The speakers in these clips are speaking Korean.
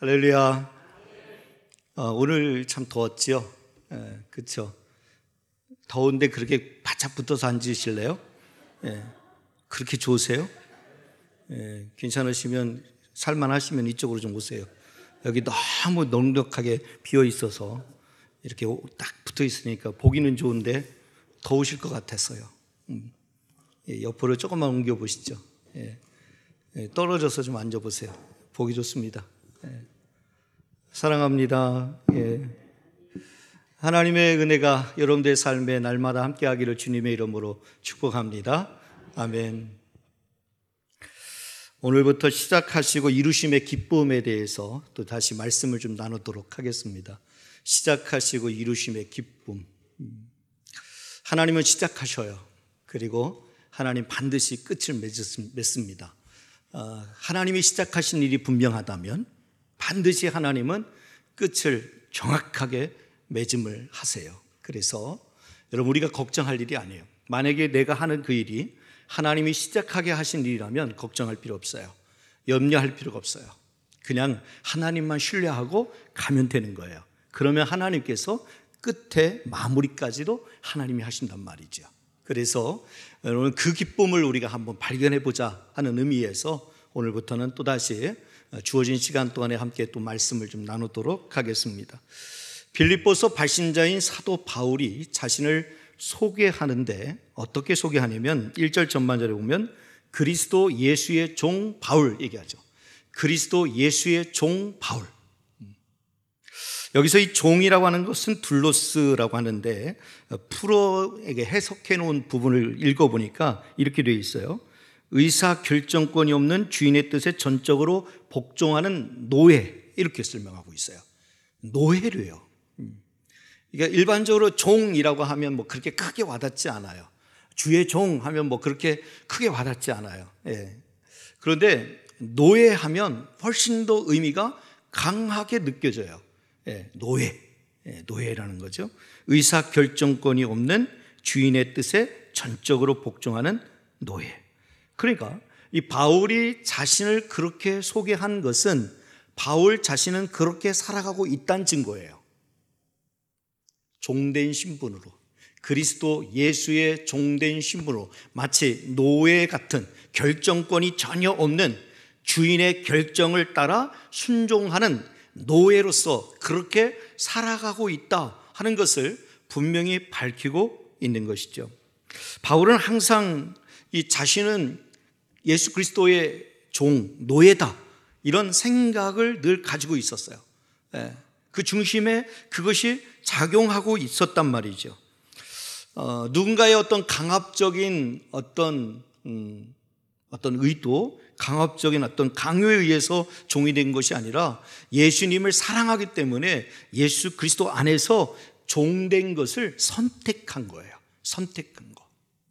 할렐루야. 오늘 참 더웠지요? 그렇죠? 더운데 그렇게 바짝 붙어서 앉으실래요? 그렇게 좋으세요? 괜찮으시면 살만하시면 이쪽으로 좀 오세요. 여기 너무 넉넉하게 비어 있어서 이렇게 딱 붙어 있으니까 보기는 좋은데 더우실 것 같았어요. 옆으로 조금만 옮겨 보시죠. 떨어져서 좀 앉아 보세요. 보기 좋습니다. 사랑합니다. 하나님의 은혜가 여러분들의 삶에 날마다 함께하기를 주님의 이름으로 축복합니다. 아멘. 오늘부터 시작하시고 이루심의 기쁨에 대해서 또 다시 말씀을 좀 나누도록 하겠습니다. 시작하시고 이루심의 기쁨. 하나님은 시작하셔요. 그리고 하나님 반드시 끝을 맺습니다. 하나님이 시작하신 일이 분명하다면 반드시 하나님은 끝을 정확하게 맺음을 하세요. 그래서 여러분, 우리가 걱정할 일이 아니에요. 만약에 내가 하는 그 일이 하나님이 시작하게 하신 일이라면 걱정할 필요 없어요. 염려할 필요가 없어요. 그냥 하나님만 신뢰하고 가면 되는 거예요. 그러면 하나님께서 끝에 마무리까지도 하나님이 하신단 말이죠. 그래서 여러분, 그 기쁨을 우리가 한번 발견해 보자 하는 의미에서 오늘부터는 또다시 주어진 시간 동안에 함께 또 말씀을 좀 나누도록 하겠습니다. 빌립보서 발신자인 사도 바울이 자신을 소개하는데 어떻게 소개하냐면 1절 전반절에 보면 그리스도 예수의 종 바울 얘기하죠. 그리스도 예수의 종 바울. 여기서 이 종이라고 하는 것은 둘로스라고 하는데 풀어에게 해석해 놓은 부분을 읽어보니까 이렇게 되어 있어요. 의사 결정권이 없는 주인의 뜻에 전적으로 복종하는 노예, 이렇게 설명하고 있어요. 노예래요. 그러니까 일반적으로 종이라고 하면 뭐 그렇게 크게 와닿지 않아요. 주의 종 하면 뭐 그렇게 크게 와닿지 않아요. 그런데 노예하면 훨씬 더 의미가 강하게 느껴져요. 노예라는 거죠. 의사 결정권이 없는 주인의 뜻에 전적으로 복종하는 노예. 그러니까 이 바울이 자신을 그렇게 소개한 것은 바울 자신은 그렇게 살아가고 있다는 증거예요. 종된 신분으로, 그리스도 예수의 종된 신분으로, 마치 노예 같은 결정권이 전혀 없는 주인의 결정을 따라 순종하는 노예로서 그렇게 살아가고 있다 하는 것을 분명히 밝히고 있는 것이죠. 바울은 항상 이 자신은 예수 그리스도의 종, 노예다, 이런 생각을 늘 가지고 있었어요. 그 중심에 그것이 작용하고 있었단 말이죠. 누군가의 어떤 강압적인 어떤 의도, 강압적인 어떤 강요에 의해서 종이 된 것이 아니라 예수님을 사랑하기 때문에 예수 그리스도 안에서 종된 것을 선택한 거예요. 선택한 거.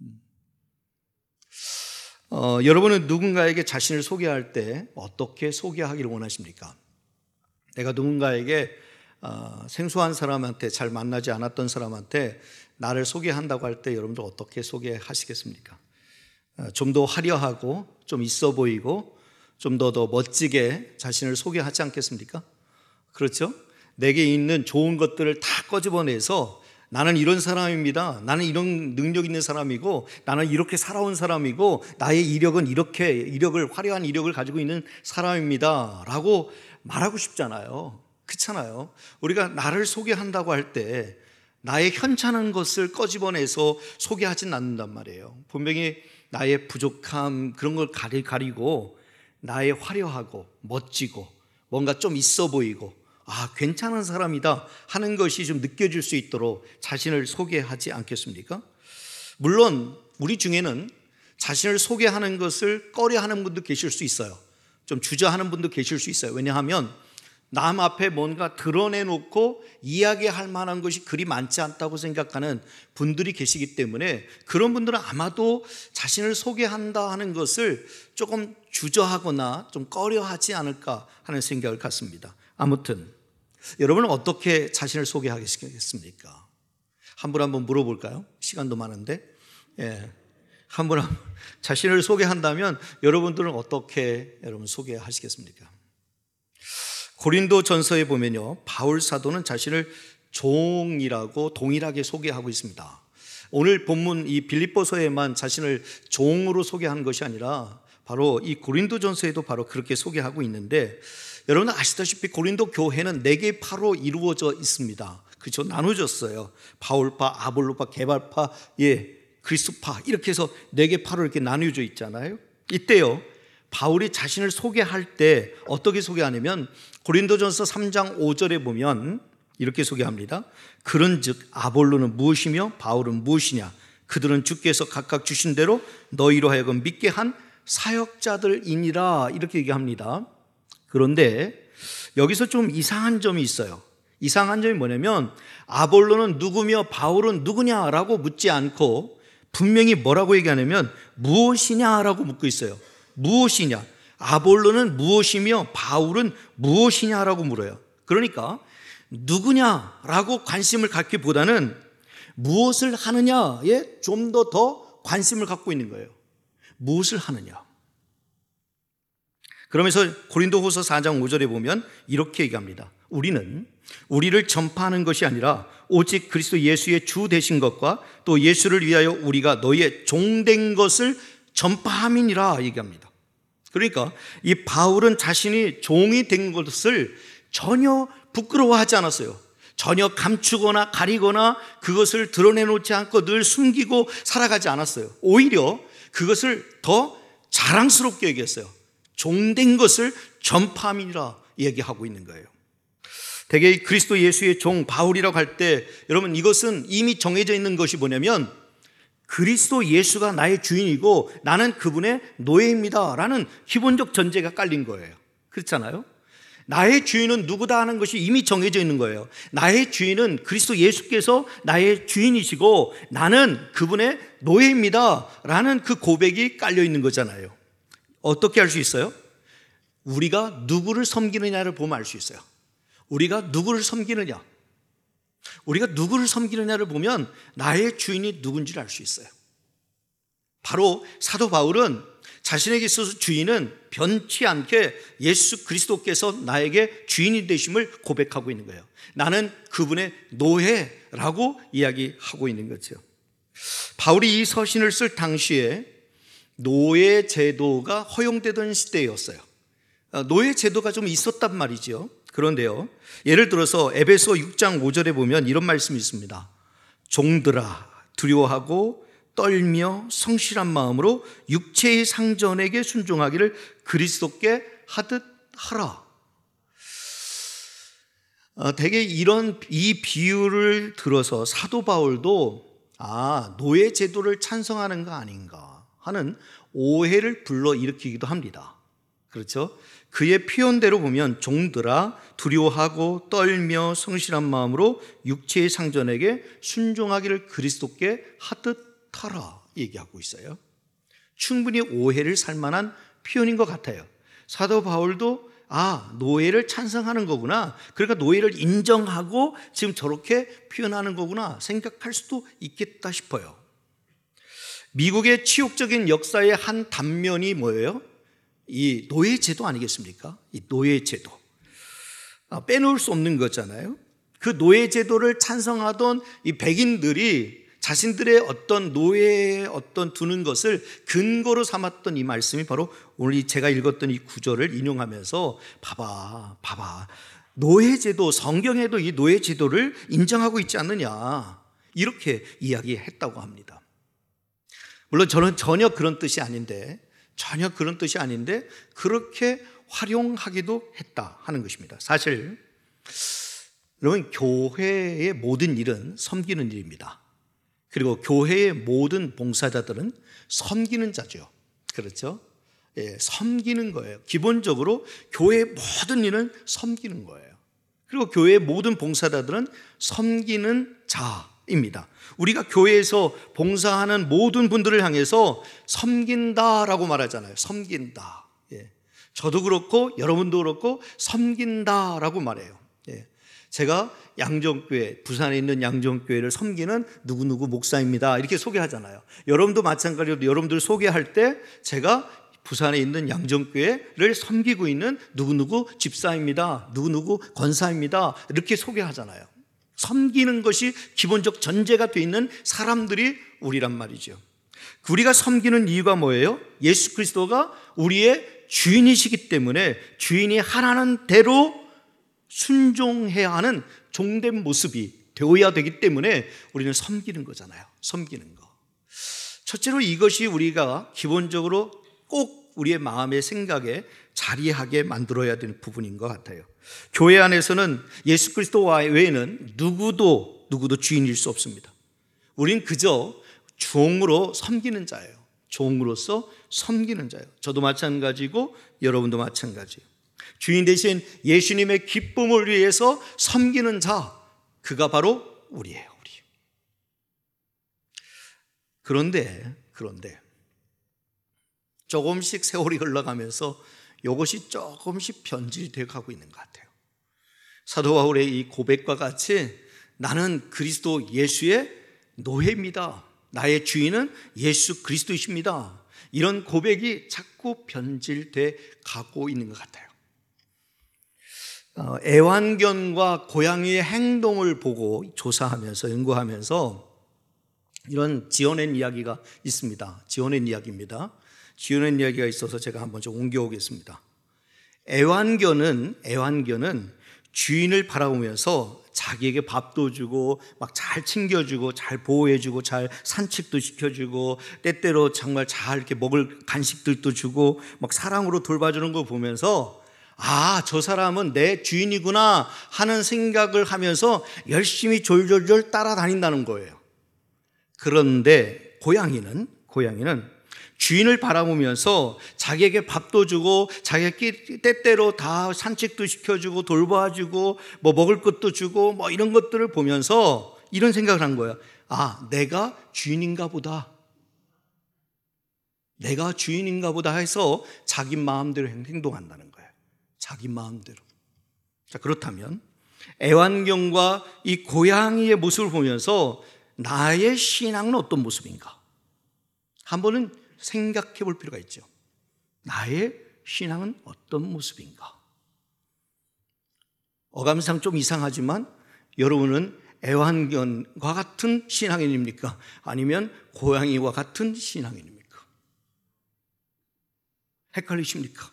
여러분은 누군가에게 자신을 소개할 때 어떻게 소개하기를 원하십니까? 내가 누군가에게 생소한 사람한테, 잘 만나지 않았던 사람한테 나를 소개한다고 할 때 여러분들 어떻게 소개하시겠습니까? 좀 더 화려하고 좀 있어 보이고 좀 더 멋지게 자신을 소개하지 않겠습니까? 그렇죠? 내게 있는 좋은 것들을 다 꺼집어내서 나는 이런 사람입니다. 나는 이런 능력 있는 사람이고 나는 이렇게 살아온 사람이고 나의 이력은 이렇게 화려한 이력을 가지고 있는 사람입니다 라고 말하고 싶잖아요. 그렇잖아요. 우리가 나를 소개한다고 할 때 나의 현찮은 것을 꺼집어내서 소개하진 않는단 말이에요. 분명히 나의 부족함, 그런 걸 가리고 나의 화려하고 멋지고 뭔가 좀 있어 보이고 괜찮은 사람이다 하는 것이 좀 느껴질 수 있도록 자신을 소개하지 않겠습니까? 물론 우리 중에는 자신을 소개하는 것을 꺼려하는 분도 계실 수 있어요. 좀 주저하는 분도 계실 수 있어요. 왜냐하면 남 앞에 뭔가 드러내놓고 이야기할 만한 것이 그리 많지 않다고 생각하는 분들이 계시기 때문에 그런 분들은 아마도 자신을 소개한다 하는 것을 조금 주저하거나 좀 꺼려하지 않을까 하는 생각을 갖습니다. 아무튼 여러분은 어떻게 자신을 소개하겠습니까? 한 분 한번 물어볼까요? 시간도 많은데. 한 분 자신을 소개한다면 여러분들은 어떻게 소개하시겠습니까? 고린도 전서에 보면요, 바울 사도는 자신을 종이라고 동일하게 소개하고 있습니다. 오늘 본문 이 빌립보서에만 자신을 종으로 소개하는 것이 아니라 바로 이 고린도 전서에도 바로 그렇게 소개하고 있는데, 여러분 아시다시피 고린도 교회는 4개의 파로 이루어져 있습니다. 그렇죠? 나눠졌어요. 바울파, 아볼로파, 게발파, 그리스도파, 이렇게 해서 4개 파로 이렇게 나뉘어져 있잖아요. 이때요, 바울이 자신을 소개할 때 어떻게 소개하냐면 고린도전서 3장 5절에 보면 이렇게 소개합니다. 그런즉 아볼로는 무엇이며 바울은 무엇이냐? 그들은 주께서 각각 주신 대로 너희로 하여금 믿게 한 사역자들이니라, 이렇게 얘기합니다. 그런데 여기서 좀 이상한 점이 있어요. 이상한 점이 뭐냐면 아볼로는 누구며 바울은 누구냐라고 묻지 않고 분명히 뭐라고 얘기하냐면 무엇이냐라고 묻고 있어요. 무엇이냐? 아볼로는 무엇이며 바울은 무엇이냐라고 물어요. 그러니까 누구냐라고 관심을 갖기보다는 무엇을 하느냐에 좀 더 관심을 갖고 있는 거예요. 무엇을 하느냐. 그러면서 고린도후서 4장 5절에 보면 이렇게 얘기합니다. 우리는 우리를 전파하는 것이 아니라 오직 그리스도 예수의 주 되신 것과 또 예수를 위하여 우리가 너희의 종된 것을 전파함이니라 얘기합니다. 그러니까 이 바울은 자신이 종이 된 것을 전혀 부끄러워하지 않았어요. 전혀 감추거나 가리거나 그것을 드러내놓지 않고 늘 숨기고 살아가지 않았어요. 오히려 그것을 더 자랑스럽게 얘기했어요. 종된 것을 전파함이라 얘기하고 있는 거예요. 대개 그리스도 예수의 종 바울이라고 할 때 여러분 이것은 이미 정해져 있는 것이 뭐냐면 그리스도 예수가 나의 주인이고 나는 그분의 노예입니다 라는 기본적 전제가 깔린 거예요. 그렇잖아요? 나의 주인은 누구다 하는 것이 이미 정해져 있는 거예요. 나의 주인은 그리스도 예수께서 나의 주인이시고 나는 그분의 노예입니다 라는 그 고백이 깔려 있는 거잖아요. 어떻게 알 수 있어요? 우리가 누구를 섬기느냐를 보면 알 수 있어요. 우리가 누구를 섬기느냐, 우리가 누구를 섬기느냐를 보면 나의 주인이 누군지를 알 수 있어요. 바로 사도 바울은 자신에게 있어서 주인은 변치 않게 예수 그리스도께서 나에게 주인이 되심을 고백하고 있는 거예요. 나는 그분의 노예라고 이야기하고 있는 거죠. 바울이 이 서신을 쓸 당시에 노예 제도가 허용되던 시대였어요. 노예 제도가 좀 있었단 말이죠. 그런데요, 예를 들어서 에베소 6장 5절에 보면 이런 말씀이 있습니다. 종들아 두려워하고 떨며 성실한 마음으로 육체의 상전에게 순종하기를 그리스도께 하듯 하라. 되게 이 비유를 들어서 사도 바울도 노예 제도를 찬성하는 거 아닌가 하는 오해를 불러일으키기도 합니다. 그렇죠? 그의 표현대로 보면 종들아 두려워하고 떨며 성실한 마음으로 육체의 상전에게 순종하기를 그리스도께 하듯 하라 얘기하고 있어요. 충분히 오해를 살 만한 표현인 것 같아요. 사도 바울도 노예를 찬성하는 거구나, 그러니까 노예를 인정하고 지금 저렇게 표현하는 거구나 생각할 수도 있겠다 싶어요. 미국의 치욕적인 역사의 한 단면이 뭐예요? 이 노예제도 아니겠습니까? 이 노예제도 빼놓을 수 없는 거잖아요. 그 노예제도를 찬성하던 이 백인들이 자신들의 어떤 노예에 두는 것을 근거로 삼았던 이 말씀이 바로 오늘 제가 읽었던 이 구절을 인용하면서 봐봐 노예제도, 성경에도 이 노예제도를 인정하고 있지 않느냐 이렇게 이야기했다고 합니다. 물론 저는 전혀 그런 뜻이 아닌데 그렇게 활용하기도 했다 하는 것입니다. 사실 여러분 교회의 모든 일은 섬기는 일입니다. 그리고 교회의 모든 봉사자들은 섬기는 자죠. 그렇죠? 섬기는 거예요. 기본적으로 교회의 모든 일은 섬기는 거예요. 그리고 교회의 모든 봉사자들은 섬기는 자입니다. 우리가 교회에서 봉사하는 모든 분들을 향해서 섬긴다라고 말하잖아요. 섬긴다. 저도 그렇고 여러분도 그렇고 섬긴다라고 말해요. 제가 양정교회, 부산에 있는 양정교회를 섬기는 누구누구 목사입니다 이렇게 소개하잖아요. 여러분도 마찬가지로 여러분들 소개할 때 제가 부산에 있는 양정교회를 섬기고 있는 누구누구 집사입니다. 누구누구 권사입니다. 이렇게 소개하잖아요. 섬기는 것이 기본적 전제가 되어 있는 사람들이 우리란 말이죠. 우리가 섬기는 이유가 뭐예요? 예수 그리스도가 우리의 주인이시기 때문에 주인이 하라는 대로 순종해야 하는 종된 모습이 되어야 되기 때문에 우리는 섬기는 거잖아요. 섬기는 거. 첫째로 이것이 우리가 기본적으로 꼭 우리의 마음의 생각에 자리하게 만들어야 되는 부분인 것 같아요. 교회 안에서는 예수 그리스도 외에는 누구도 주인일 수 없습니다. 우린 그저 종으로 섬기는 자예요. 종으로서 섬기는 자예요. 저도 마찬가지고 여러분도 마찬가지예요. 주인 대신 예수님의 기쁨을 위해서 섬기는 자, 그가 바로 우리예요. 우리. 그런데 조금씩 세월이 흘러가면서 이것이 조금씩 변질되어 가고 있는 것 같아요. 사도 바울의 이 고백과 같이 나는 그리스도 예수의 노예입니다. 나의 주인은 예수 그리스도이십니다. 이런 고백이 자꾸 변질돼 가고 있는 것 같아요. 애완견과 고양이의 행동을 보고 조사하면서 연구하면서 이런 지어낸 이야기가 있습니다. 지어낸 이야기입니다. 지어낸 이야기가 있어서 제가 한번 좀 옮겨오겠습니다. 애완견은 주인을 바라보면서 자기에게 밥도 주고 막 잘 챙겨주고 잘 보호해주고 잘 산책도 시켜주고 때때로 정말 잘 이렇게 먹을 간식들도 주고 막 사랑으로 돌봐주는 걸 보면서 아, 저 사람은 내 주인이구나 하는 생각을 하면서 열심히 졸졸졸 따라다닌다는 거예요. 그런데 고양이는 주인을 바라보면서 자기에게 밥도 주고 자기에게 때때로 다 산책도 시켜주고 돌봐주고 뭐 먹을 것도 주고 뭐 이런 것들을 보면서 이런 생각을 한 거예요. 아, 내가 주인인가 보다. 내가 주인인가 보다 해서 자기 마음대로 행동한다는 거예요. 자기 마음대로. 자, 그렇다면 애완견과 이 고양이의 모습을 보면서 나의 신앙은 어떤 모습인가? 한 번은 생각해 볼 필요가 있죠. 나의 신앙은 어떤 모습인가? 어감상 좀 이상하지만 여러분은 애완견과 같은 신앙인입니까? 아니면 고양이와 같은 신앙인입니까? 헷갈리십니까?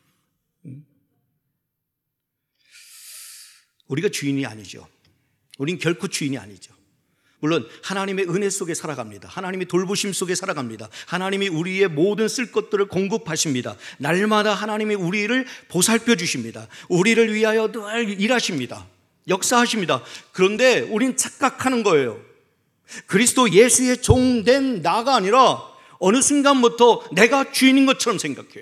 우리가 주인이 아니죠. 우린 결코 주인이 아니죠. 물론 하나님의 은혜 속에 살아갑니다. 하나님의 돌보심 속에 살아갑니다. 하나님이 우리의 모든 쓸 것들을 공급하십니다. 날마다 하나님이 우리를 보살펴 주십니다. 우리를 위하여 늘 일하십니다. 역사하십니다. 그런데 우린 착각하는 거예요. 그리스도 예수의 종된 나가 아니라 어느 순간부터 내가 주인인 것처럼 생각해요.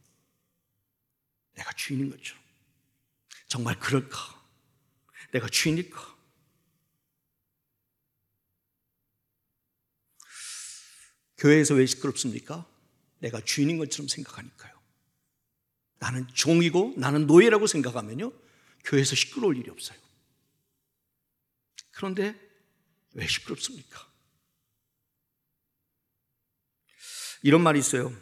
내가 주인인 것처럼. 정말 그럴까? 내가 주인일까? 교회에서 왜 시끄럽습니까? 내가 주인인 것처럼 생각하니까요. 나는 종이고 나는 노예라고 생각하면요, 교회에서 시끄러울 일이 없어요. 그런데 왜 시끄럽습니까? 이런 말이 있어요.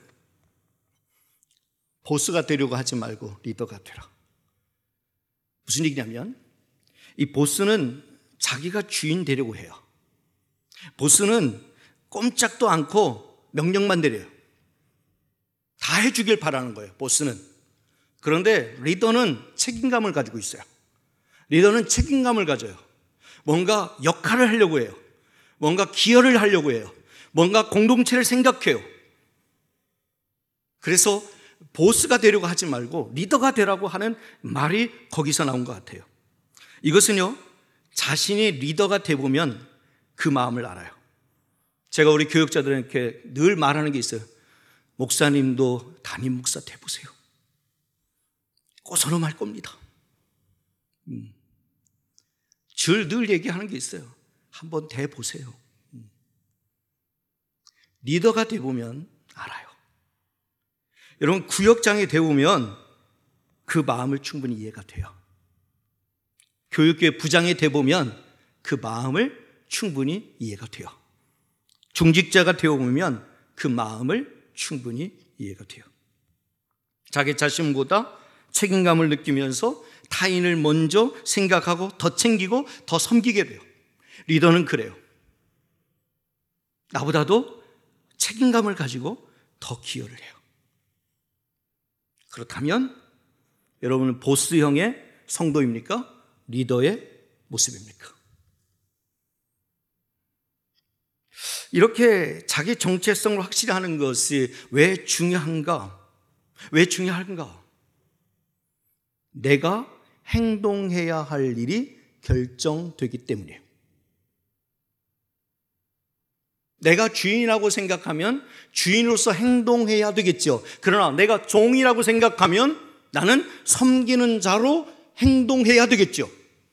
보스가 되려고 하지 말고 리더가 되라. 무슨 얘기냐면 이 보스는 자기가 주인 되려고 해요. 보스는 꼼짝도 않고 명령만 내려요. 다 해주길 바라는 거예요, 보스는. 그런데 리더는 책임감을 가지고 있어요. 리더는 책임감을 가져요. 뭔가 역할을 하려고 해요. 뭔가 기여를 하려고 해요. 뭔가 공동체를 생각해요. 그래서 보스가 되려고 하지 말고 리더가 되라고 하는 말이 거기서 나온 것 같아요. 이것은요, 자신이 리더가 되보면 그 마음을 알아요. 제가 우리 교육자들에게 늘 말하는 게 있어요. 목사님도 담임 목사 돼보세요. 꼬선험할 겁니다. 늘 얘기하는 게 있어요. 한번 돼보세요. 리더가 돼보면 알아요. 여러분, 구역장이 되보면 그 마음을 충분히 이해가 돼요. 교육교회 부장이 돼보면 그 마음을 충분히 이해가 돼요. 중직자가 되어보면 그 마음을 충분히 이해가 돼요. 자기 자신보다 책임감을 느끼면서 타인을 먼저 생각하고 더 챙기고 더 섬기게 돼요. 리더는 그래요. 나보다도 책임감을 가지고 더 기여를 해요. 그렇다면 여러분은 보스형의 성도입니까? 리더의 모습입니까? 이렇게 자기 정체성을 확실히 하는 것이 왜 중요한가? 왜 중요한가? 내가 행동해야 할 일이 결정되기 때문이에요. 내가 주인이라고 생각하면 주인으로서 행동해야 되겠죠. 그러나 내가 종이라고 생각하면 나는 섬기는 자로 행동해야 되겠죠.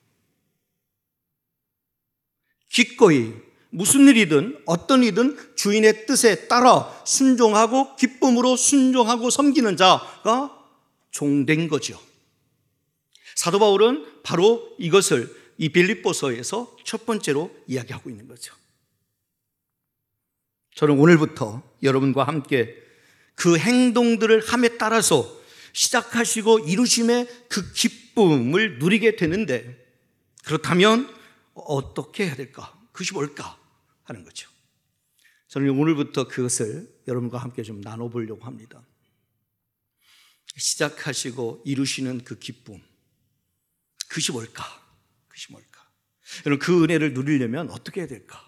기꺼이 무슨 일이든 어떤 일이든 주인의 뜻에 따라 순종하고 기쁨으로 순종하고 섬기는 자가 종된 거죠. 사도 바울은 바로 이것을 이 빌립보서에서 첫 번째로 이야기하고 있는 거죠. 저는 오늘부터 여러분과 함께 그 행동들을 함에 따라서 시작하시고 이루심의 그 기쁨을 누리게 되는데, 그렇다면 어떻게 해야 될까? 그것이 뭘까? 하는 거죠. 저는 오늘부터 그것을 여러분과 함께 좀 나눠보려고 합니다. 시작하시고 이루시는 그 기쁨, 그것이 뭘까? 그것이 뭘까? 여러분, 그 은혜를 누리려면 어떻게 해야 될까?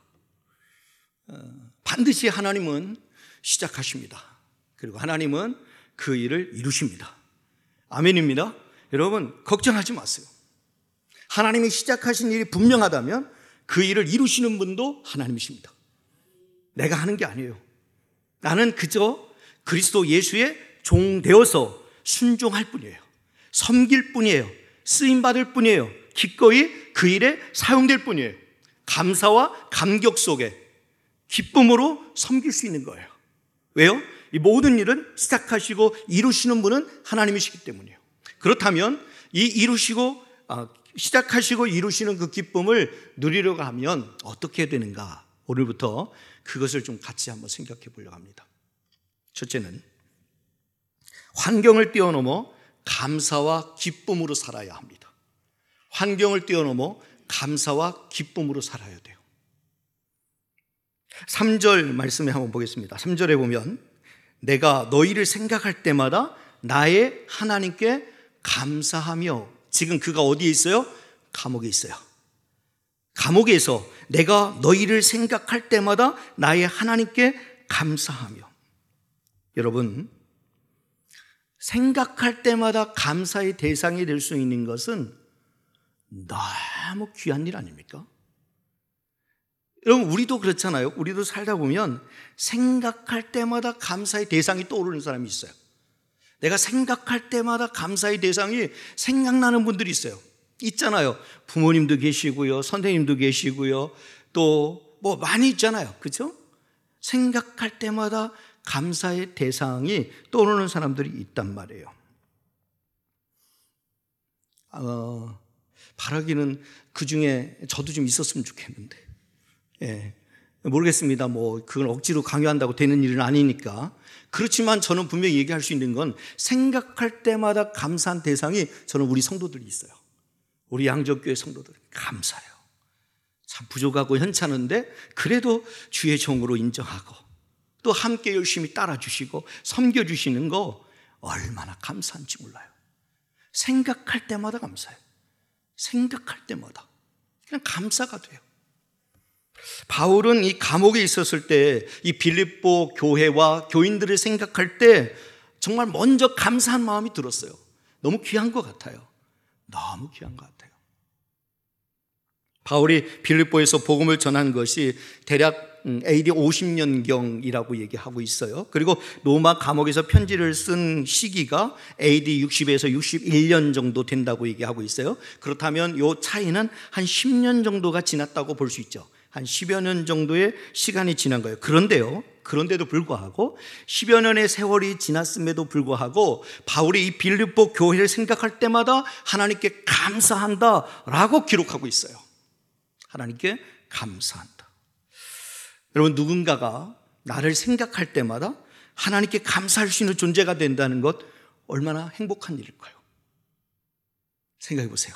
반드시 하나님은 시작하십니다. 그리고 하나님은 그 일을 이루십니다. 아멘입니다. 여러분, 걱정하지 마세요. 하나님이 시작하신 일이 분명하다면 그 일을 이루시는 분도 하나님이십니다. 내가 하는 게 아니에요. 나는 그저 그리스도 예수의 종 되어서 순종할 뿐이에요. 섬길 뿐이에요. 쓰임받을 뿐이에요. 기꺼이 그 일에 사용될 뿐이에요. 감사와 감격 속에 기쁨으로 섬길 수 있는 거예요. 왜요? 이 모든 일은 시작하시고 이루시는 분은 하나님이시기 때문이에요. 그렇다면 이 시작하시고 이루시는 그 기쁨을 누리려고 하면 어떻게 되는가? 오늘부터 그것을 좀 같이 한번 생각해 보려고 합니다. 첫째는 환경을 뛰어넘어 감사와 기쁨으로 살아야 합니다. 환경을 뛰어넘어 감사와 기쁨으로 살아야 돼요. 3절 말씀에 한번 보겠습니다. 3절에 보면 내가 너희를 생각할 때마다 나의 하나님께 감사하며, 지금 그가 어디에 있어요? 감옥에 있어요. 감옥에서 내가 너희를 생각할 때마다 나의 하나님께 감사하며. 여러분, 생각할 때마다 감사의 대상이 될 수 있는 것은 너무 귀한 일 아닙니까? 여러분, 우리도 그렇잖아요. 우리도 살다 보면 생각할 때마다 감사의 대상이 떠오르는 사람이 있어요. 내가 생각할 때마다 감사의 대상이 생각나는 분들이 있잖아요. 부모님도 계시고요, 선생님도 계시고요, 또 뭐 많이 있잖아요. 그렇죠? 생각할 때마다 감사의 대상이 떠오르는 사람들이 있단 말이에요. 바라기는 그 중에 저도 좀 있었으면 좋겠는데, 모르겠습니다. 뭐 그건 억지로 강요한다고 되는 일은 아니니까. 그렇지만 저는 분명히 얘기할 수 있는 건 생각할 때마다 감사한 대상이 저는 우리 성도들이 있어요. 우리 양적교회 성도들 감사해요. 참 부족하고 현찮은데 그래도 주의 종으로 인정하고 또 함께 열심히 따라주시고 섬겨주시는 거 얼마나 감사한지 몰라요. 생각할 때마다 감사해요. 생각할 때마다 그냥 감사가 돼요. 바울은 이 감옥에 있었을 때 이 빌립보 교회와 교인들을 생각할 때 정말 먼저 감사한 마음이 들었어요. 너무 귀한 것 같아요. 너무 귀한 것 같아요. 바울이 빌립보에서 복음을 전한 것이 대략 AD 50년경이라고 얘기하고 있어요. 그리고 로마 감옥에서 편지를 쓴 시기가 AD 60에서 61년 정도 된다고 얘기하고 있어요. 그렇다면 이 차이는 한 10년 정도가 지났다고 볼 수 있죠. 한 10여 년 정도의 시간이 지난 거예요. 그런데도 불구하고 10여 년의 세월이 지났음에도 불구하고 바울이 이 빌립보 교회를 생각할 때마다 하나님께 감사한다라고 기록하고 있어요. 하나님께 감사한다. 여러분, 누군가가 나를 생각할 때마다 하나님께 감사할 수 있는 존재가 된다는 것 얼마나 행복한 일일까요? 생각해 보세요.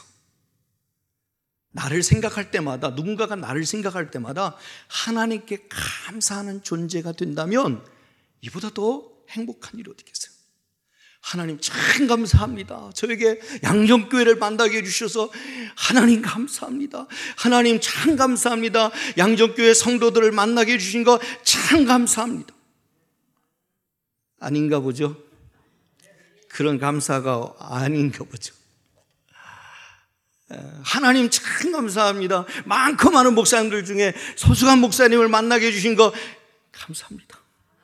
나를 생각할 때마다, 누군가가 나를 생각할 때마다 하나님께 감사하는 존재가 된다면 이보다 더 행복한 일이 어디 있겠어요? 하나님 참 감사합니다. 저에게 양정교회를 만나게 해주셔서 하나님 감사합니다. 하나님 참 감사합니다. 양정교회 성도들을 만나게 해주신 거 참 감사합니다. 아닌가 보죠? 그런 감사가 아닌가 보죠. 하나님 참 감사합니다. 많고 많은 목사님들 중에 소수한 목사님을 만나게 해주신 거 감사합니다.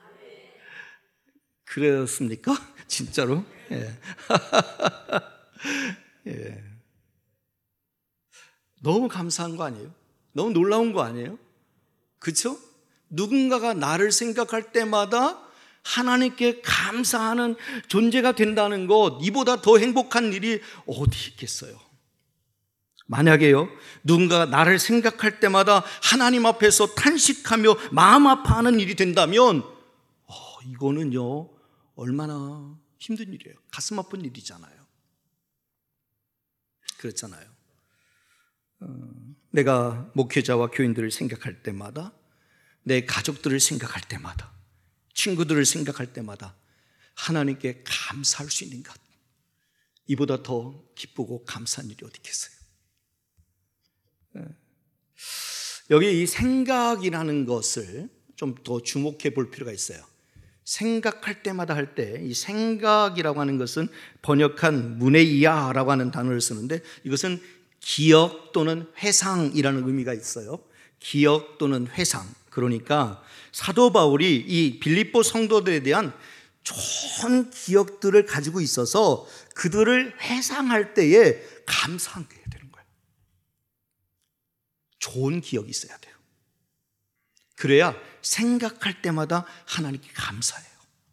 그렇습니까? 진짜로? 예. 예. 너무 감사한 거 아니에요? 너무 놀라운 거 아니에요? 그렇죠? 누군가가 나를 생각할 때마다 하나님께 감사하는 존재가 된다는 것, 이보다 더 행복한 일이 어디 있겠어요? 만약에요, 누군가가 나를 생각할 때마다 하나님 앞에서 탄식하며 마음 아파하는 일이 된다면 이거는요 얼마나 힘든 일이에요. 가슴 아픈 일이잖아요. 그렇잖아요. 내가 목회자와 교인들을 생각할 때마다, 내 가족들을 생각할 때마다, 친구들을 생각할 때마다 하나님께 감사할 수 있는 것, 이보다 더 기쁘고 감사한 일이 어디 있겠어요? 여기 이 생각이라는 것을 좀 더 주목해 볼 필요가 있어요. 생각할 때마다 할 때 이 생각이라고 하는 것은 번역한 무네이아라고 하는 단어를 쓰는데, 이것은 기억 또는 회상이라는 의미가 있어요. 기억 또는 회상. 그러니까 사도 바울이 이 빌립보 성도들에 대한 좋은 기억들을 가지고 있어서 그들을 회상할 때에 감사하게 되는 거예요. 좋은 기억이 있어야 돼요. 그래야 생각할 때마다 하나님께 감사해요.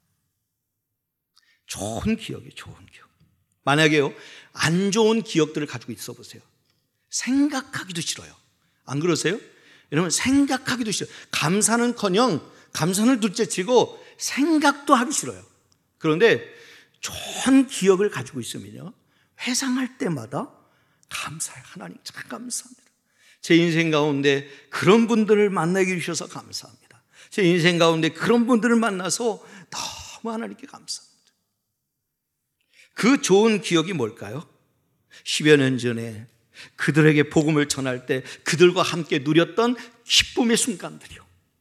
좋은 기억이에요. 좋은 기억. 만약에요, 안 좋은 기억들을 가지고 있어 보세요. 생각하기도 싫어요. 안 그러세요? 여러분, 생각하기도 싫어요. 감사는커녕 감사는 둘째치고 생각도 하기 싫어요. 그런데 좋은 기억을 가지고 있으면요, 회상할 때마다 감사해요. 하나님 참 감사합니다. 제 인생 가운데 그런 분들을 만나게 해주셔서 감사합니다. 제 인생 가운데 그런 분들을 만나서 너무 하나님께 감사합니다. 그 좋은 기억이 뭘까요? 10여 년 전에 그들에게 복음을 전할 때 그들과 함께 누렸던 기쁨의 순간들이요.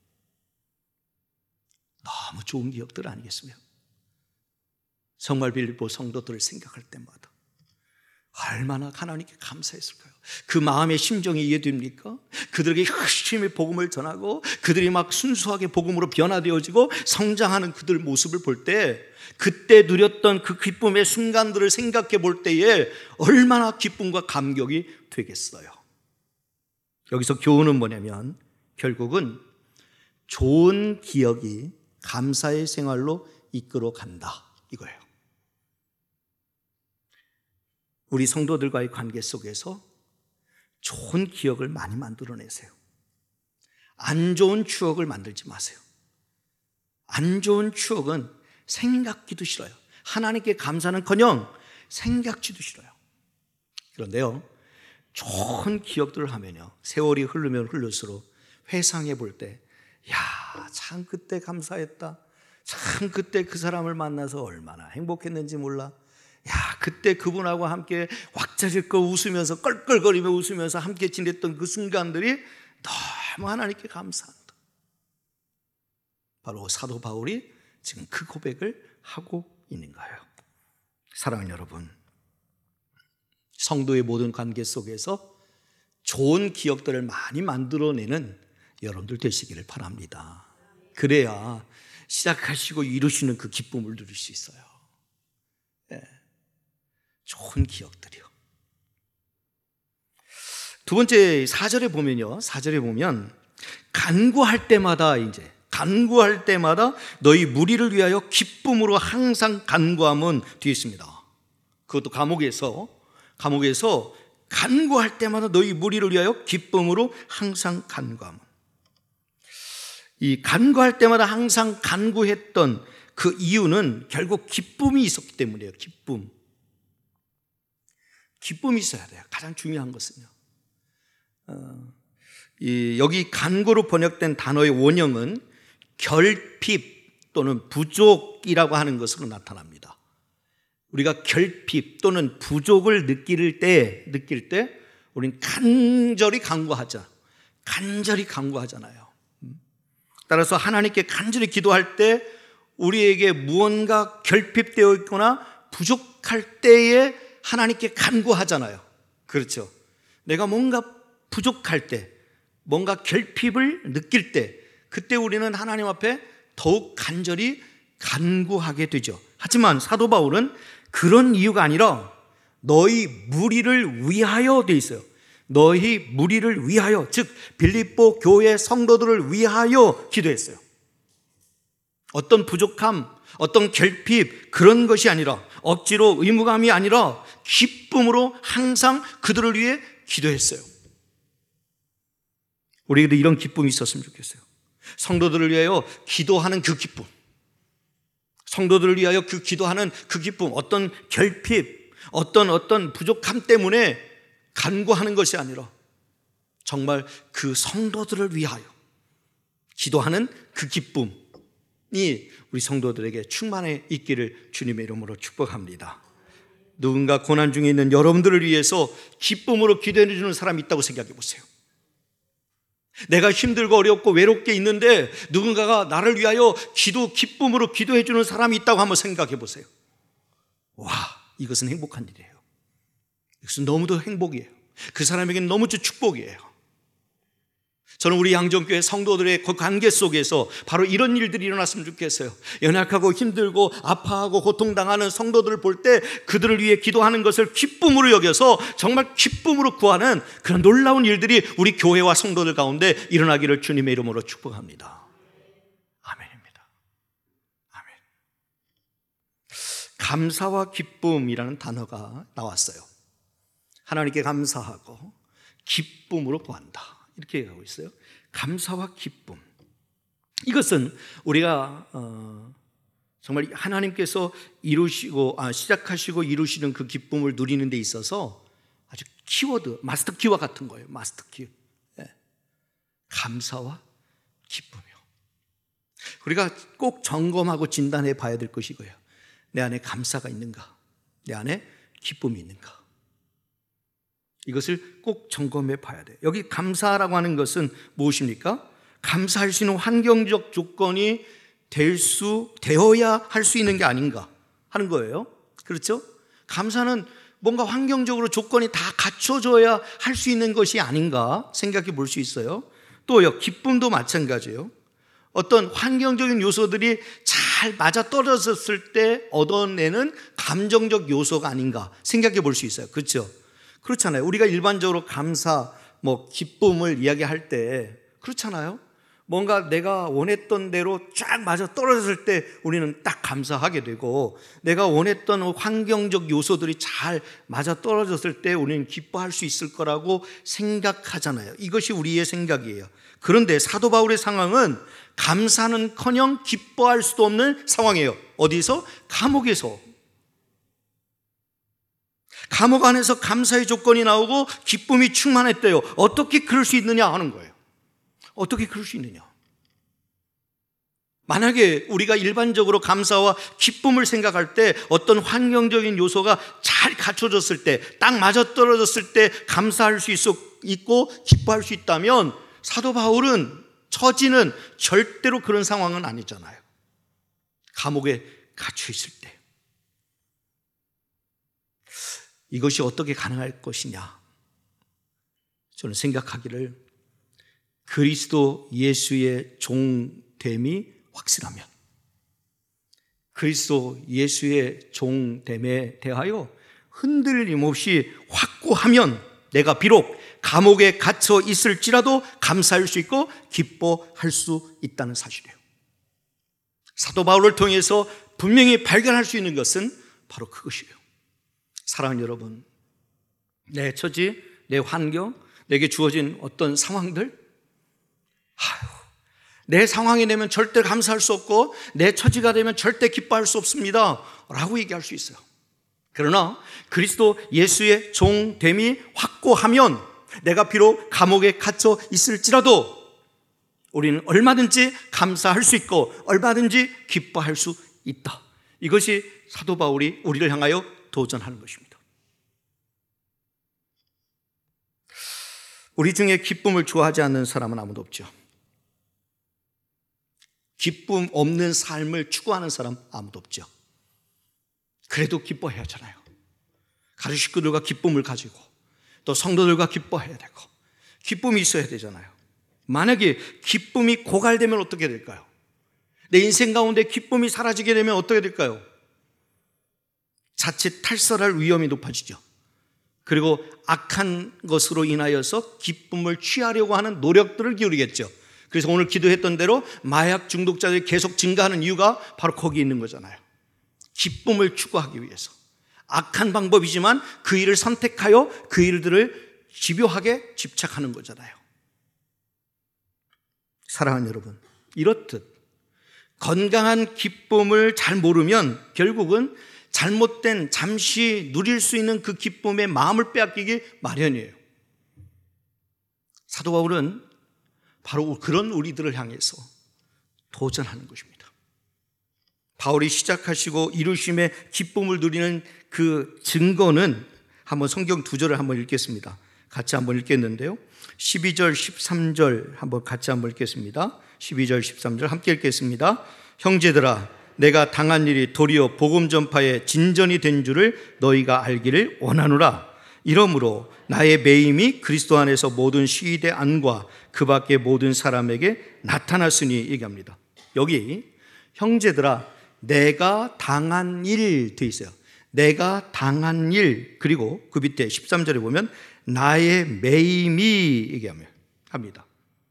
너무 좋은 기억들 아니겠습니까? 정말 빌립보 성도들을 생각할 때마다 얼마나 하나님께 감사했을까요? 그 마음의 심정이 이해됩니까? 그들에게 열심히 복음을 전하고 그들이 막 순수하게 복음으로 변화되어지고 성장하는 그들 모습을 볼 때, 그때 누렸던 그 기쁨의 순간들을 생각해 볼 때에 얼마나 기쁨과 감격이 되겠어요. 여기서 교훈은 뭐냐면, 결국은 좋은 기억이 감사의 생활로 이끌어 간다, 이거예요. 우리 성도들과의 관계 속에서 좋은 기억을 많이 만들어내세요. 안 좋은 추억을 만들지 마세요. 안 좋은 추억은 생각지도 싫어요. 하나님께 감사는커녕 생각지도 싫어요. 그런데요, 좋은 기억들을 하면요, 세월이 흐르면 흐를수록 회상해 볼 때, 야, 참 그때 감사했다. 참 그때 그 사람을 만나서 얼마나 행복했는지 몰라. 야, 그때 그분하고 함께 왁자지껄 웃으면서 껄껄거리며 웃으면서 함께 지냈던 그 순간들이 너무 하나님께 감사한다. 바로 사도 바울이 지금 그 고백을 하고 있는 거예요. 사랑하는 여러분, 성도의 모든 관계 속에서 좋은 기억들을 많이 만들어내는 여러분들 되시기를 바랍니다. 그래야 시작하시고 이루시는 그 기쁨을 누릴 수 있어요. 네. 좋은 기억들이요. 두 번째 4절에 보면요, 4절에 보면 간구할 때마다 너희 무리를 위하여 기쁨으로 항상 간구함은 뒤에 있습니다. 그것도 감옥에서 간구할 때마다 너희 무리를 위하여 기쁨으로 항상 간구함은, 이 간구할 때마다 항상 간구했던 그 이유는 결국 기쁨이 있었기 때문이에요. 기쁨이 있어야 돼요. 가장 중요한 것은요. 여기 간구로 번역된 단어의 원형은 결핍 또는 부족이라고 하는 것으로 나타납니다. 우리가 결핍 또는 부족을 느낄 때 우리는 간절히 간구하잖아요. 따라서 하나님께 간절히 기도할 때 우리에게 무언가 결핍되어 있거나 부족할 때에 하나님께 간구하잖아요. 그렇죠? 내가 뭔가 부족할 때, 뭔가 결핍을 느낄 때, 그때 우리는 하나님 앞에 더욱 간절히 간구하게 되죠. 하지만 사도 바울은 그런 이유가 아니라 너희 무리를 위하여 돼 있어요. 너희 무리를 위하여, 즉 빌립보 교회 성도들을 위하여 기도했어요. 어떤 부족함, 어떤 결핍 그런 것이 아니라, 억지로 의무감이 아니라 기쁨으로 항상 그들을 위해 기도했어요. 우리에게도 이런 기쁨이 있었으면 좋겠어요. 성도들을 위하여 기도하는 그 기쁨, 성도들을 위하여 그 기도하는 그 기쁨, 어떤 결핍, 어떤 부족함 때문에 간구하는 것이 아니라 정말 그 성도들을 위하여 기도하는 그 기쁨이 우리 성도들에게 충만해 있기를 주님의 이름으로 축복합니다. 누군가 고난 중에 있는 여러분들을 위해서 기쁨으로 기도해 주는 사람이 있다고 생각해 보세요. 내가 힘들고 어렵고 외롭게 있는데 누군가가 나를 위하여 기쁨으로 기도해 주는 사람이 있다고 한번 생각해 보세요. 와, 이것은 행복한 일이에요. 이것은 너무도 행복이에요. 그 사람에게는 너무도 축복이에요. 저는 우리 양정교회 성도들의 그 관계 속에서 바로 이런 일들이 일어났으면 좋겠어요. 연약하고 힘들고 아파하고 고통당하는 성도들을 볼 때 그들을 위해 기도하는 것을 기쁨으로 여겨서 정말 기쁨으로 구하는 그런 놀라운 일들이 우리 교회와 성도들 가운데 일어나기를 주님의 이름으로 축복합니다. 아멘입니다. 아멘. 감사와 기쁨이라는 단어가 나왔어요. 하나님께 감사하고 기쁨으로 구한다, 이렇게 얘기하고 있어요. 감사와 기쁨, 이것은 우리가 정말 하나님께서 시작하시고 이루시는 그 기쁨을 누리는 데 있어서 아주 키워드, 마스터 키와 같은 거예요. 마스터 키. 감사와 기쁨이요. 우리가 꼭 점검하고 진단해 봐야 될 것이 이거예요. 내 안에 감사가 있는가? 내 안에 기쁨이 있는가? 이것을 꼭 점검해 봐야 돼요. 여기 감사라고 하는 것은 무엇입니까? 감사할 수 있는 환경적 조건이 되어야 할 수 있는 게 아닌가 하는 거예요. 그렇죠? 감사는 뭔가 환경적으로 조건이 다 갖춰져야 할 수 있는 것이 아닌가 생각해 볼 수 있어요. 또요, 기쁨도 마찬가지예요. 어떤 환경적인 요소들이 잘 맞아떨어졌을 때 얻어내는 감정적 요소가 아닌가 생각해 볼 수 있어요. 그렇죠? 그렇잖아요. 우리가 일반적으로 감사, 기쁨을 이야기할 때 그렇잖아요. 뭔가 내가 원했던 대로 쫙 맞아 떨어졌을 때 우리는 딱 감사하게 되고, 내가 원했던 환경적 요소들이 잘 맞아 떨어졌을 때 우리는 기뻐할 수 있을 거라고 생각하잖아요. 이것이 우리의 생각이에요. 그런데 사도 바울의 상황은 감사는커녕 기뻐할 수도 없는 상황이에요. 어디서? 감옥에서. 감옥 안에서 감사의 조건이 나오고 기쁨이 충만했대요. 어떻게 그럴 수 있느냐 하는 거예요. 어떻게 그럴 수 있느냐? 만약에 우리가 일반적으로 감사와 기쁨을 생각할 때 어떤 환경적인 요소가 잘 갖춰졌을 때, 딱 맞아떨어졌을 때 감사할 수 있고 기뻐할 수 있다면 사도 바울은 처지는 절대로 그런 상황은 아니잖아요. 감옥에 갇혀 있을 때. 이것이 어떻게 가능할 것이냐? 저는 생각하기를 그리스도 예수의 종됨이 확실하면, 그리스도 예수의 종됨에 대하여 흔들림 없이 확고하면 내가 비록 감옥에 갇혀 있을지라도 감사할 수 있고 기뻐할 수 있다는 사실이에요. 사도 바울을 통해서 분명히 발견할 수 있는 것은 바로 그것이에요. 사랑하는 여러분, 내 처지, 내 환경, 내게 주어진 어떤 상황들, 내 상황이 되면 절대 감사할 수 없고 내 처지가 되면 절대 기뻐할 수 없습니다 라고 얘기할 수 있어요. 그러나 그리스도 예수의 종됨이 확고하면 내가 비록 감옥에 갇혀 있을지라도 우리는 얼마든지 감사할 수 있고 얼마든지 기뻐할 수 있다. 이것이 사도 바울이 우리를 향하여 도전하는 것입니다. 우리 중에 기쁨을 좋아하지 않는 사람은 아무도 없죠. 기쁨 없는 삶을 추구하는 사람 아무도 없죠. 그래도 기뻐해야 하잖아요. 가족 식구들과 기쁨을 가지고 또 성도들과 기뻐해야 되고 기쁨이 있어야 되잖아요. 만약에 기쁨이 고갈되면 어떻게 될까요? 내 인생 가운데 기쁨이 사라지게 되면 어떻게 될까요? 자칫 탈선할 위험이 높아지죠. 그리고 악한 것으로 인하여서 기쁨을 취하려고 하는 노력들을 기울이겠죠. 그래서 오늘 기도했던 대로 마약 중독자들이 계속 증가하는 이유가 바로 거기 있는 거잖아요. 기쁨을 추구하기 위해서 악한 방법이지만 그 일을 선택하여 그 일들을 집요하게 집착하는 거잖아요. 사랑하는 여러분, 이렇듯 건강한 기쁨을 잘 모르면 결국은 잘못된 잠시 누릴 수 있는 그 기쁨의 마음을 빼앗기기 마련이에요. 사도 바울은 바로 그런 우리들을 향해서 도전하는 것입니다. 바울이 시작하시고 이루심의 기쁨을 누리는 그 증거는 한번 성경 두 절을 한번 읽겠습니다. 같이 한번 읽겠는데요. 12절, 13절 한번 같이 한번 읽겠습니다. 12절, 13절 함께 읽겠습니다. 형제들아, 내가 당한 일이 도리어 복음 전파의 진전이 된 줄을 너희가 알기를 원하노라. 이러므로 나의 매임이 그리스도 안에서 모든 시위대 안과 그 밖의 모든 사람에게 나타났으니 얘기합니다. 여기 형제들아, 내가 당한 일 돼 있어요. 내가 당한 일, 그리고 그 밑에 13절에 보면 나의 매임이 얘기합니다.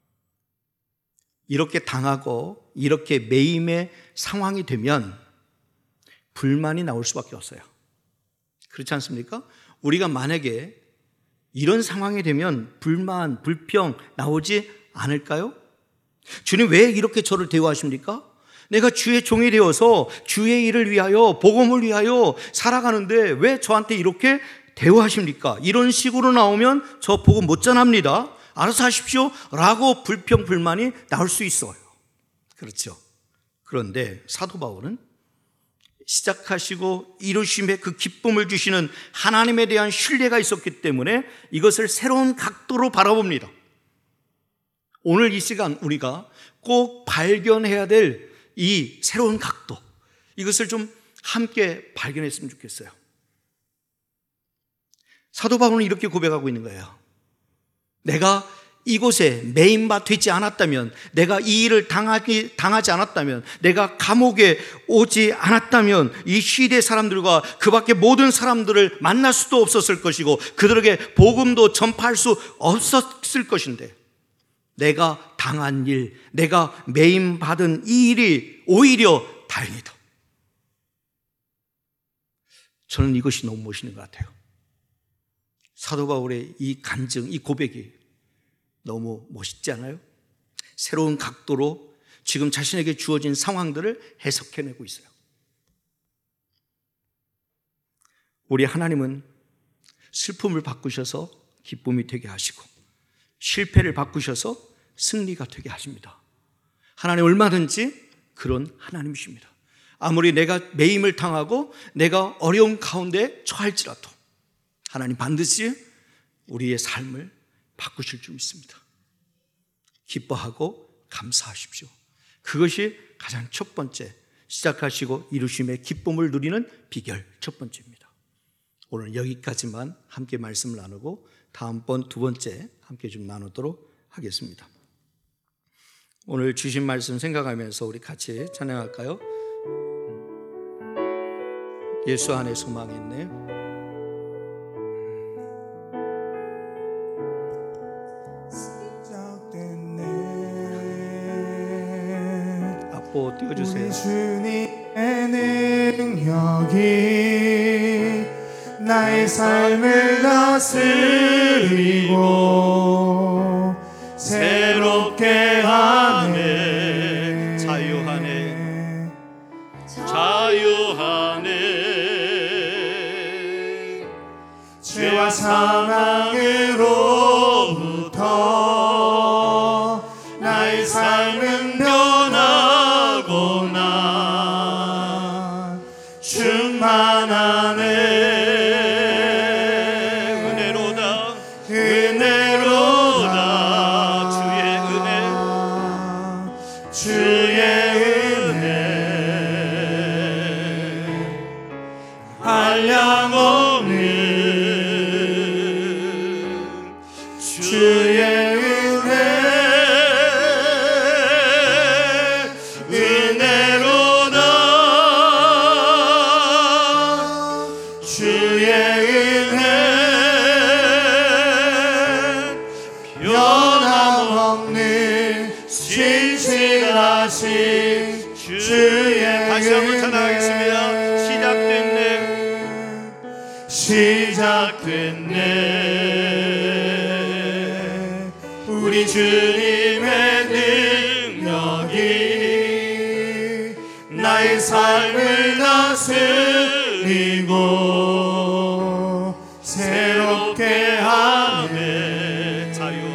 이렇게 당하고 이렇게 매임의 상황이 되면 불만이 나올 수밖에 없어요. 그렇지 않습니까? 우리가 만약에 이런 상황이 되면 불만, 불평 나오지 않을까요? 주님 왜 이렇게 저를 대우하십니까? 내가 주의 종이 되어서 주의 일을 위하여 복음을 위하여 살아가는데 왜 저한테 이렇게 대우하십니까? 이런 식으로 나오면 저 복음 못 전합니다. 알아서 하십시오 라고 불평, 불만이 나올 수 있어요. 그렇죠. 그런데 사도 바울은 시작하시고 이루심의 그 기쁨을 주시는 하나님에 대한 신뢰가 있었기 때문에 이것을 새로운 각도로 바라봅니다. 오늘 이 시간 우리가 꼭 발견해야 될 이 새로운 각도, 이것을 좀 함께 발견했으면 좋겠어요. 사도 바울은 이렇게 고백하고 있는 거예요. 내가 이곳에 매임바 되지 않았다면, 내가 이 일을 당하지 않았다면, 내가 감옥에 오지 않았다면 이 시대 사람들과 그 밖에 모든 사람들을 만날 수도 없었을 것이고 그들에게 복음도 전파할 수 없었을 것인데, 내가 당한 일, 내가 매임받은 이 일이 오히려 다행이다. 저는 이것이 너무 멋있는 것 같아요. 사도 바울의 이 간증, 이 고백이 너무 멋있지 않아요? 새로운 각도로 지금 자신에게 주어진 상황들을 해석해내고 있어요. 우리 하나님은 슬픔을 바꾸셔서 기쁨이 되게 하시고 실패를 바꾸셔서 승리가 되게 하십니다. 하나님 얼마든지 그런 하나님이십니다. 아무리 내가 매임을 당하고 내가 어려움 가운데 처할지라도 하나님 반드시 우리의 삶을 바꾸실 줄 믿습니다. 기뻐하고 감사하십시오. 그것이 가장 첫 번째, 시작하시고 이루심의 기쁨을 누리는 비결 첫 번째입니다. 오늘 여기까지만 함께 말씀을 나누고 다음번 두 번째 함께 좀 나누도록 하겠습니다. 오늘 주신 말씀 생각하면서 우리 같이 찬양할까요? 예수 안에 소망이 있네. 앞으로 띄워주세요. 우리 주님의 능력이 나의 삶을 다스리고 새롭게 하네. 은혜로다 주의 은혜 한량없는 주의 은혜 은혜로다 주의 은혜 변함없는 신실하신 주의 다시 한번 찬양하겠습니다. 시작됐네 우리 주님의 능력이 나의 삶을 다스리고 새롭게 하네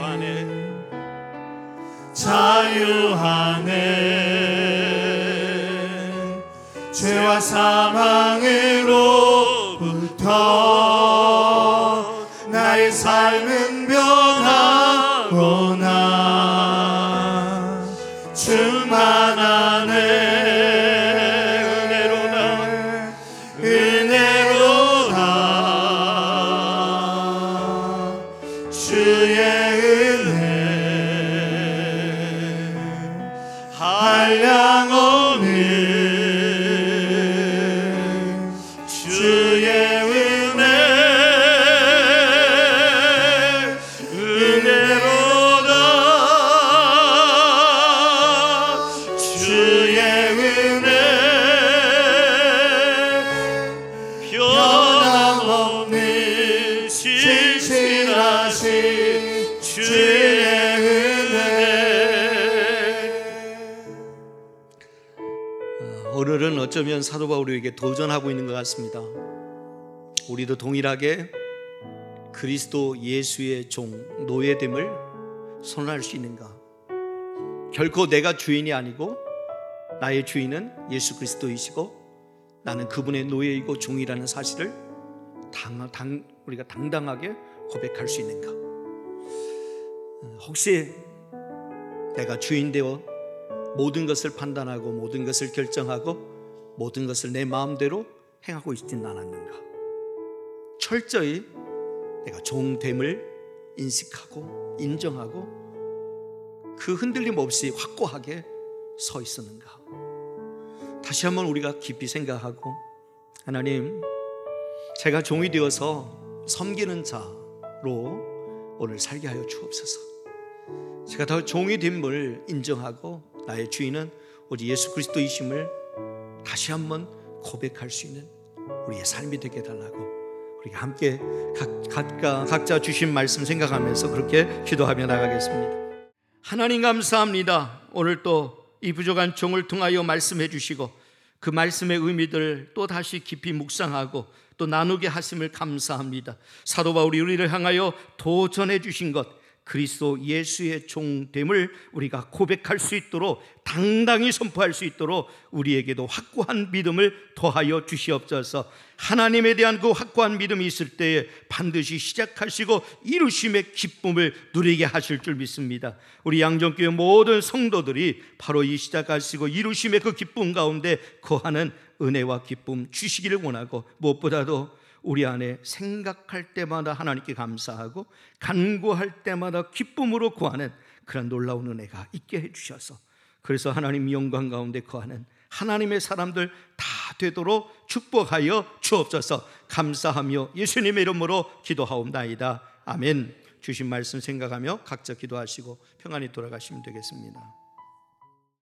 자유하네 죄와 사망으로부터 나의 삶은 변하거나 충만하네 은혜로다 주의 은혜 한량없는 오늘은 어쩌면 사도 바울에게 도전하고 있는 것 같습니다. 우리도 동일하게 그리스도 예수의 종, 노예됨을 선언할 수 있는가? 결코 내가 주인이 아니고 나의 주인은 예수 그리스도이시고 나는 그분의 노예이고 종이라는 사실을 우리가 당당하게 고백할 수 있는가? 혹시 내가 주인 되어 모든 것을 판단하고 모든 것을 결정하고 모든 것을 내 마음대로 행하고 있지는 않았는가? 철저히 내가 종됨을 인식하고 인정하고 그 흔들림 없이 확고하게 서 있었는가? 다시 한번 우리가 깊이 생각하고, 하나님, 제가 종이 되어서 섬기는 자로 오늘 살게 하여 주옵소서. 제가 더 종이 됨을 인정하고 나의 주인은 오직 예수 그리스도이심을 다시 한번 고백할 수 있는 우리의 삶이 되게 해달라고, 우리가 함께 각자 주신 말씀 생각하면서 그렇게 기도하며 나가겠습니다. 하나님 감사합니다. 오늘 또 이 부족한 종을 통하여 말씀해 주시고 그 말씀의 의미들을 또 다시 깊이 묵상하고 또 나누게 하심을 감사합니다. 사도 바울이 우리를 향하여 도전해 주신 것, 그리스도 예수의 종됨을 우리가 고백할 수 있도록, 당당히 선포할 수 있도록 우리에게도 확고한 믿음을 더하여 주시옵소서. 하나님에 대한 그 확고한 믿음이 있을 때에 반드시 시작하시고 이루심의 기쁨을 누리게 하실 줄 믿습니다. 우리 양정교회 모든 성도들이 바로 이 시작하시고 이루심의 그 기쁨 가운데 거하는 은혜와 기쁨 주시기를 원하고, 무엇보다도 우리 안에 생각할 때마다 하나님께 감사하고 간구할 때마다 기쁨으로 구하는 그런 놀라운 은혜가 있게 해주셔서, 그래서 하나님 영광 가운데 거하는 하나님의 사람들 다 되도록 축복하여 주옵소서. 감사하며 예수님의 이름으로 기도하옵나이다. 아멘. 주신 말씀 생각하며 각자 기도하시고 평안히 돌아가시면 되겠습니다.